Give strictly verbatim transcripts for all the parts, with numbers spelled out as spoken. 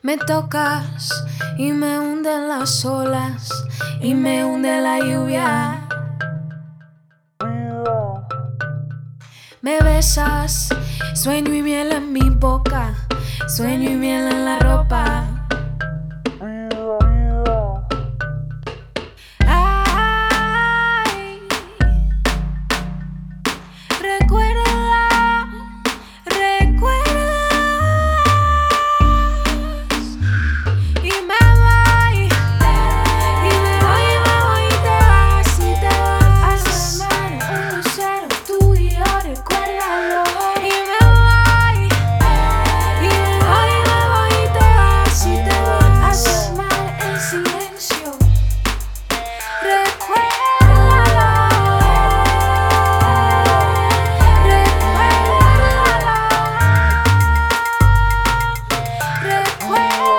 Me tocas y me hunden las olas y me hunde la lluvia. Me besas, sueño y miel en mi boca, sueño y miel en la ropa. Ay, recuerda, recuerdas y me voy, y me voy, y me voy y te vas, y te vas. Un lucero, tú y yo, recuérdalo. Y me voy, y me voy, y me voy y te vas, y te vas. Asomar en silencio, recuérdalo, recuérdalo, recuérdalo,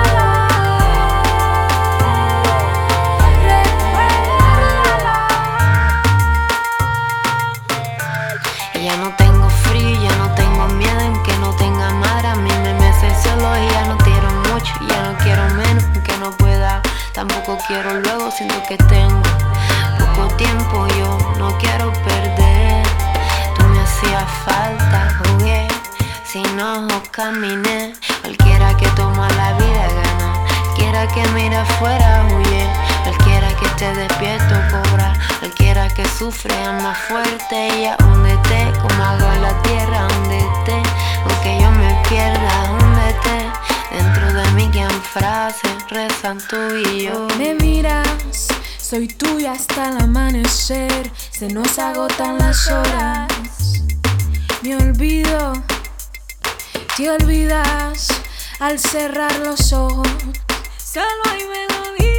recuérdalo. Ya no tengo frío, ya no tengo miedo en que no tenga mar. A mí me mece el cielo y ya no quiero mucho, ya no quiero menos, que no pueda. Tampoco quiero luego, siento que tengo poco tiempo, yo no quiero perder. Tú me hacías falta, jugué, sin ojos caminé. Cualquiera que toma la vida gana, cualquiera que mira afuera huye, cualquiera que esté despierto cobra, cualquiera que sufre ama fuerte. Y a húndete como agua en la tierra, húndete, aunque yo me pierda, húndete. Dentro de mí quedan frases, rezan tú y yo. Me miras, soy tuya hasta el amanecer, se nos agotan las horas. Me olvido, te olvidas al cerrar los ojos. Solo hay melodía.